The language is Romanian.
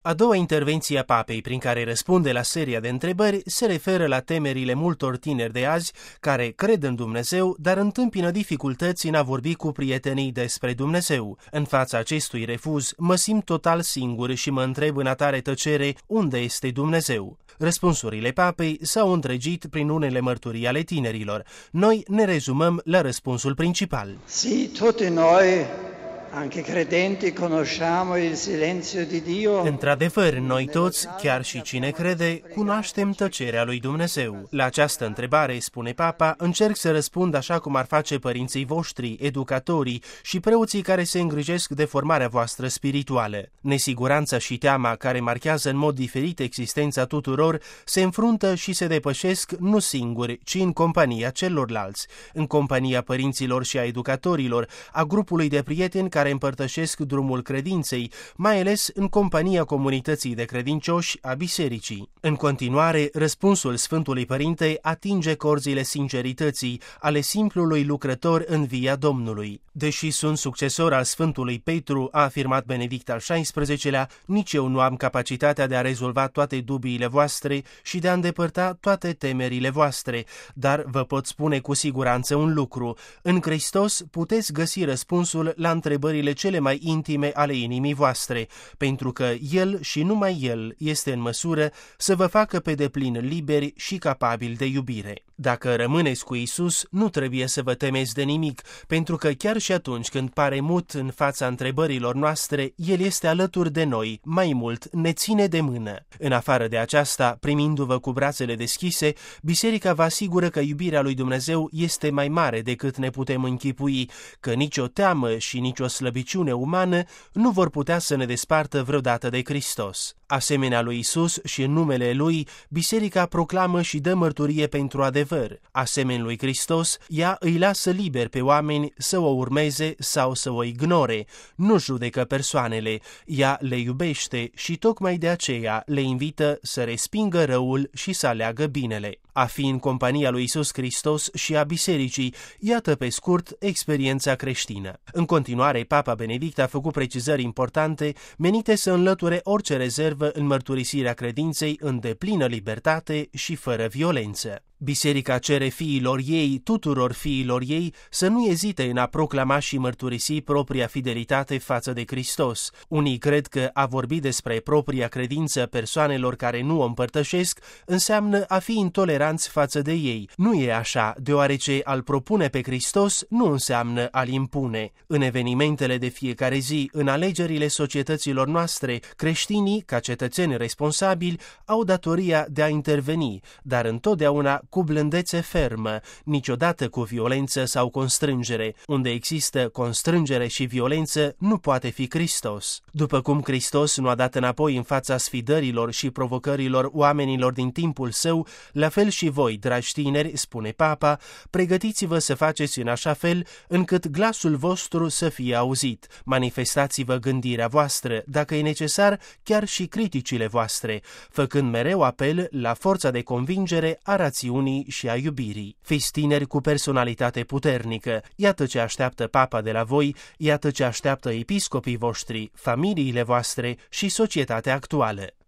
A doua intervenție a papei, prin care răspunde la seria de întrebări, se referă la temerile multor tineri de azi care cred în Dumnezeu, dar întâmpină dificultăți în a vorbi cu prietenii despre Dumnezeu. În fața acestui refuz, mă simt total singur și mă întreb în atare tăcere unde este Dumnezeu. Răspunsurile papei s-au întregit prin unele mărturii ale tinerilor. Noi ne rezumăm la răspunsul principal. Sì, tutti noi, anche credenti, conosciamo il silenzio di Dio. Într-adevăr, noi toți, chiar și cine crede, cunoaștem tăcerea lui Dumnezeu. La această întrebare, spune papa, încerc să răspund așa cum ar face părinții voștri, educatorii și preoții care se îngrijesc de formarea voastră spirituală. Nesiguranța și teama care marchează în mod diferit existența tuturor se înfruntă și se depășesc nu singuri, ci în compania celorlalți, în compania părinților și a educatorilor, a grupului de prieteni care împărtășesc drumul credinței, mai ales în compania comunității de credincioși a bisericii. În continuare, răspunsul Sfântului Părinte atinge corzile sincerității ale simplului lucrător în via Domnului. Deși sunt succesor al Sfântului Petru, a afirmat Benedict al XVI-lea, nici eu nu am capacitatea de a rezolva toate dubiile voastre și de a îndepărta toate temerile voastre, dar vă pot spune cu siguranță un lucru: în Hristos puteți găsi răspunsul la întrebările cele mai intime ale inimii voastre, pentru că El și numai El este în măsură să vă facă pe deplin liberi și capabili de iubire. Dacă rămâneți cu Isus, nu trebuie să vă temeți de nimic, pentru că chiar și atunci când pare mut în fața întrebărilor noastre, El este alături de noi, mai mult, ne ține de mână. În afară de aceasta, primindu-vă cu brațele deschise, Biserica vă asigură că iubirea lui Dumnezeu este mai mare decât ne putem închipui, că nicio teamă și nicio slăbiciune umană nu vor putea să ne despartă vreodată de Hristos. Asemenea lui Isus și în numele Lui, Biserica proclamă și dă mărturie pentru adevăr. Asemenea lui Hristos, ea îi lasă liber pe oameni să o urmeze sau să o ignore. Nu judecă persoanele, ea le iubește și tocmai de aceea le invită să respingă răul și să aleagă binele. A fi în compania lui Isus Hristos și a Bisericii, iată pe scurt experiența creștină. În continuare, Papa Benedict a făcut precizări importante menite să înlăture orice rezervă în mărturisirea credinței în deplină libertate și fără violență. Biserica cere fiilor ei, tuturor fiilor ei, să nu ezite în a proclama și mărturisi propria fidelitate față de Hristos. Unii cred că a vorbi despre propria credință persoanelor care nu o împărtășesc înseamnă a fi intoleranți față de ei. Nu e așa, deoarece a-L propune pe Hristos nu înseamnă a-L impune. În evenimentele de fiecare zi, în alegerile societăților noastre, creștinii, ca cetățeni responsabili, au datoria de a interveni, dar întotdeauna cu blândețe fermă, niciodată cu violență sau constrângere. Unde există constrângere și violență, nu poate fi Hristos. După cum Hristos nu a dat înapoi în fața sfidărilor și provocărilor oamenilor din timpul său, la fel și voi, dragi tineri, spune Papa, pregătiți-vă să faceți în așa fel încât glasul vostru să fie auzit. Manifestați-vă gândirea voastră, dacă e necesar, chiar și criticile voastre, făcând mereu apel la forța de convingere a rațiunii și a iubirii. Fiți tineri cu personalitate puternică. Iată ce așteaptă Papa de la voi, iată ce așteaptă episcopii voștri, familiile voastre și societatea actuală.